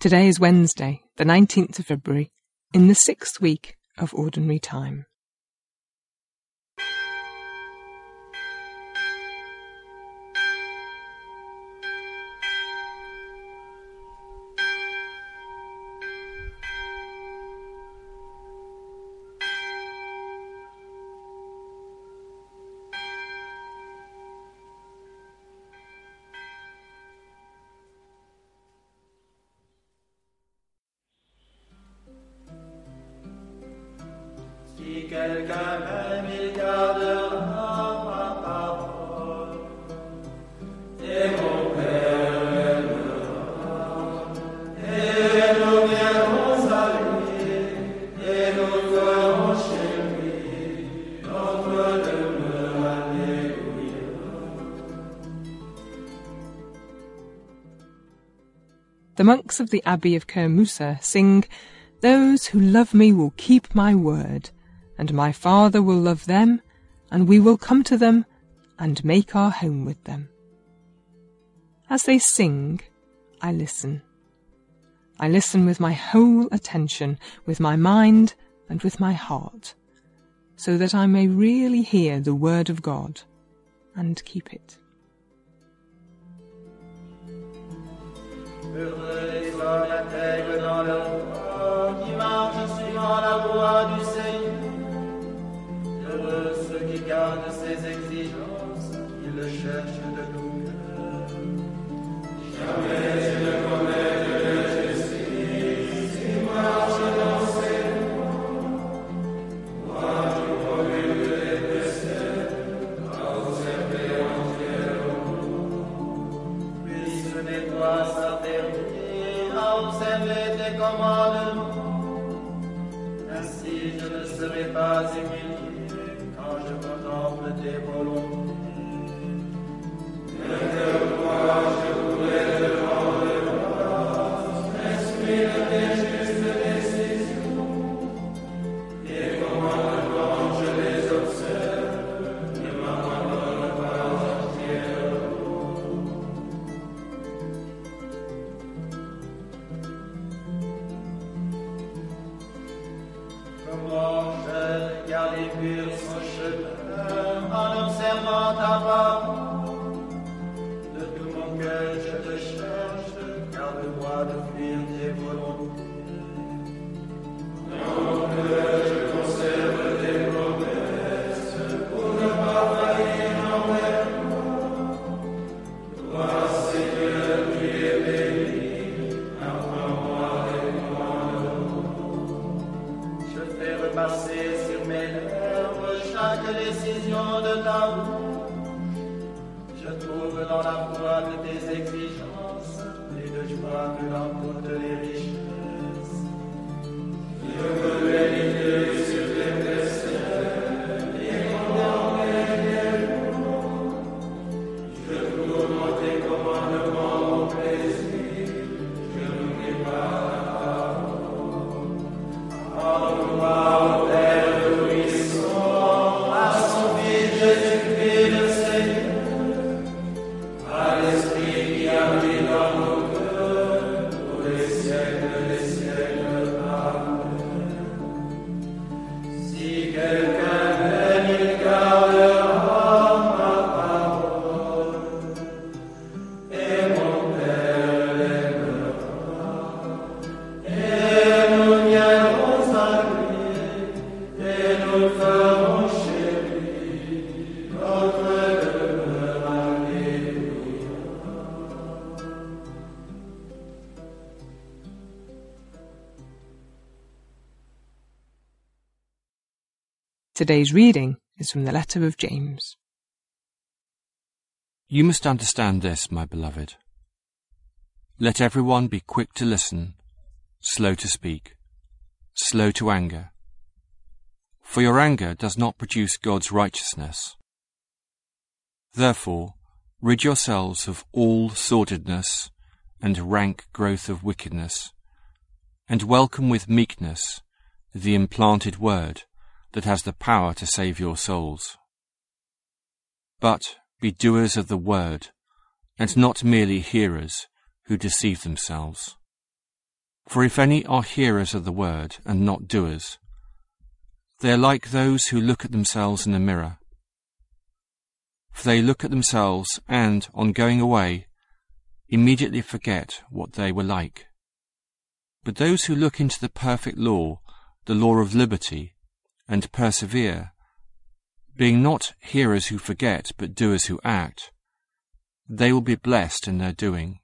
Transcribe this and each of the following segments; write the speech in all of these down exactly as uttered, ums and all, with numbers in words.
Today is Wednesday, the nineteenth of February, in the sixth week of Ordinary Time. Si quelqu'un m'aime, il gardera ma parole, et mon Père l'aimera, et nous viendrons à lui, et nous ferons chez lui notre demeure. Alléluia. The monks of the Abbey of Kermusa sing, "Those who love me will keep my word, and my Father will love them, and we will come to them and make our home with them." As they sing, I listen. I listen with my whole attention, with my mind and with my heart, so that I may really hear the word of God and keep it. Heureux les hommes intègres dans leur foi, qui marchent suivant la voie du Seigneur. Heureux ceux qui gardent ses exigences, qui le cherchent de tout cœur. Jamais ils ne commettent l'injustice, ils marchent dans ses voies. Moi, tu promulgues les préceptes, à observer entièrement. Puisse mes doigts s'affermir à observer tes commandements. Ainsi je ne serai pas humilié quand je contemple tes volontés. Mais quelquefois je voudrais te rendre grâce, m'exprime tes justes décisions. Tes commandements, je les observe, ne m'abandonne pas entièrement. Comment je garder pur son chemin en observant ta parole. De tout mon cœur je te cherche, garde-moi de fuir tes volontés. Dans mon cœur je conserve tes promesses pour ne pas faillir envers moi. Toi, Seigneur, tu es béni, apprends-moi tes commandements. Je fais repasser sur mes lèvres chaque décision de ta bouche. Je trouve dans la foi de tes exigences et de joie que dans toutes les richesses. Je veux méditer sur tes préceptes et contempler tes lois. Je trouve dans tes commandements mon plaisir, je n'oublie pas ta parole. En gloire au Père tout-puissant, à son Fils Jésus-Christ le Seigneur, à l'Esprit qui habite dans nos cœurs, pour les siècles des siècles. Amen. Si quelqu'un m'aime, il gardera ma parole, et mon Père l'aimera, et nous viendrons à lui, et nous ferons chez lui notre demeure. Alléluia. Today's reading is from the letter of James. You must understand this, my beloved. Let everyone be quick to listen, slow to speak, slow to anger. For your anger does not produce God's righteousness. Therefore, rid yourselves of all sordidness and rank growth of wickedness, and welcome with meekness the implanted word that has the power to save your souls. But be doers of the word, and not merely hearers who deceive themselves. For if any are hearers of the word and not doers, they are like those who look at themselves in a mirror. For they look at themselves and, on going away, immediately forget what they were like. But those who look into the perfect law, the law of liberty, and persevere, being not hearers who forget, but doers who act, they will be blessed in their doing.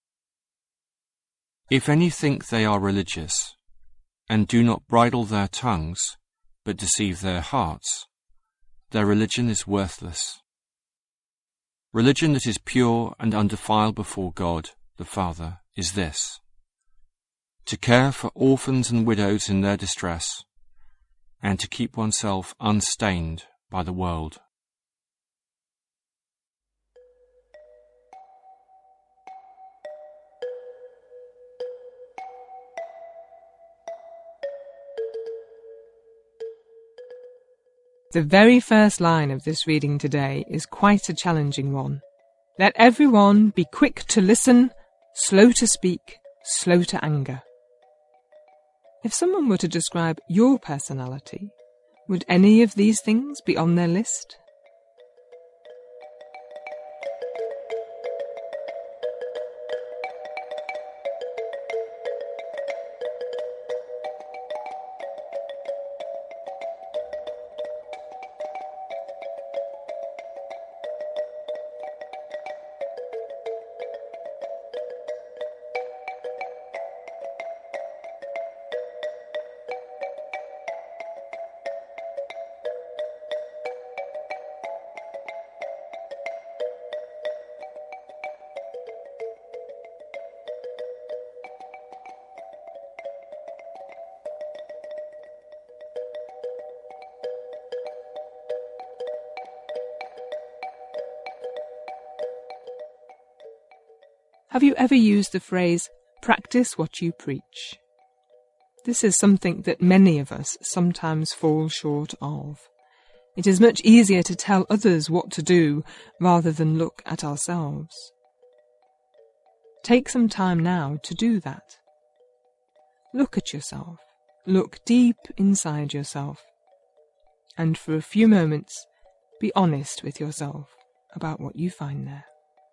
If any think they are religious, and do not bridle their tongues, but deceive their hearts, their religion is worthless. Religion that is pure and undefiled before God the Father is this: to care for orphans and widows in their distress, and to keep oneself unstained by the world. The very first line of this reading today is quite a challenging one. Let everyone be quick to listen, slow to speak, slow to anger. If someone were to describe your personality, would any of these things be on their list? Have you ever used the phrase, practice what you preach? This is something that many of us sometimes fall short of. It is much easier to tell others what to do rather than look at ourselves. Take some time now to do that. Look at yourself. Look deep inside yourself. And for a few moments, be honest with yourself about what you find there.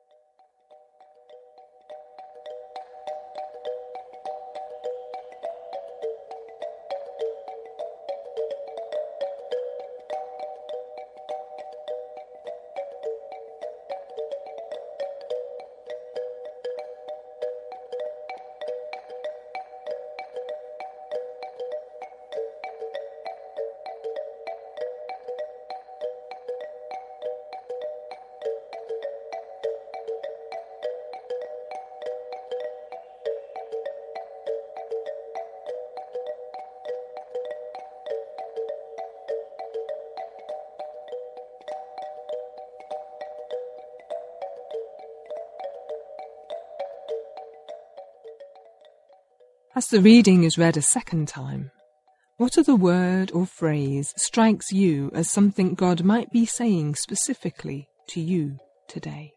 As the reading is read a second time, what other word or phrase strikes you as something God might be saying specifically to you today?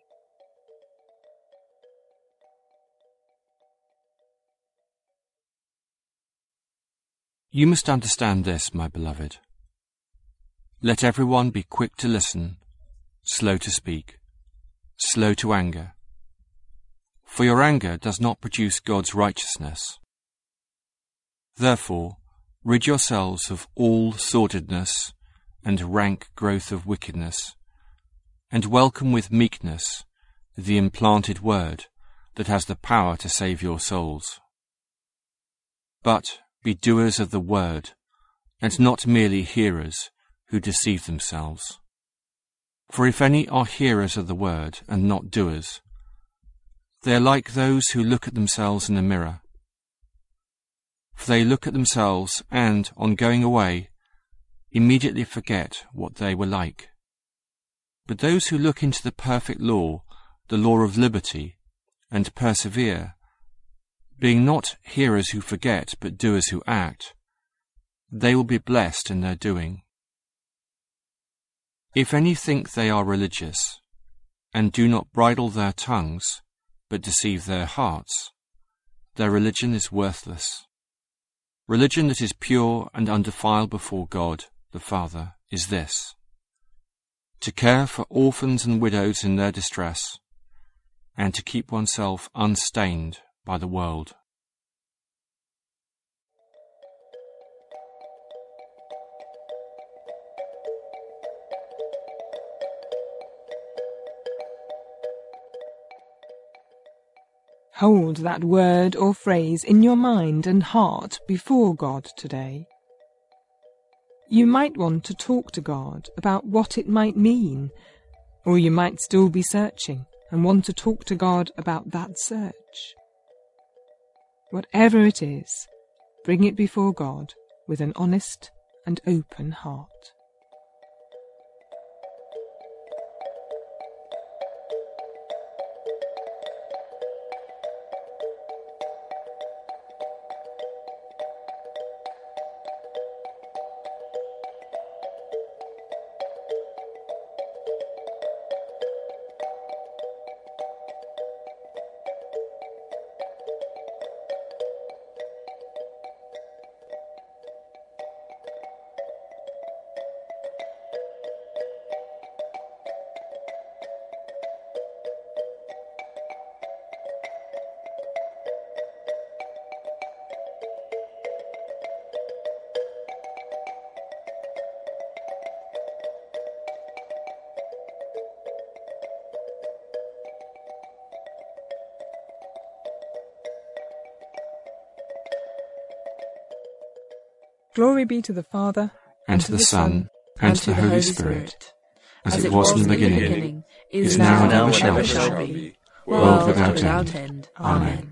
You must understand this, my beloved. Let everyone be quick to listen, slow to speak, slow to anger. For your anger does not produce God's righteousness. Therefore, rid yourselves of all sordidness and rank growth of wickedness, and welcome with meekness the implanted word that has the power to save your souls. But be doers of the word, and not merely hearers who deceive themselves. For if any are hearers of the word and not doers, they are like those who look at themselves in a mirror. For they look at themselves and, on going away, immediately forget what they were like. But those who look into the perfect law, the law of liberty, and persevere, being not hearers who forget, but doers who act, they will be blessed in their doing. If any think they are religious, and do not bridle their tongues, but deceive their hearts, their religion is worthless. Religion that is pure and undefiled before God, the Father, is this: to care for orphans and widows in their distress, and to keep oneself unstained by the world. Hold that word or phrase in your mind and heart before God today. You might want to talk to God about what it might mean, or you might still be searching and want to talk to God about that search. Whatever it is, bring it before God with an honest and open heart. Glory be to the Father, and, and to the, the Son, and to the Holy Spirit, Spirit as, as it was in the beginning, beginning is now, and ever shall be, world without end. Amen.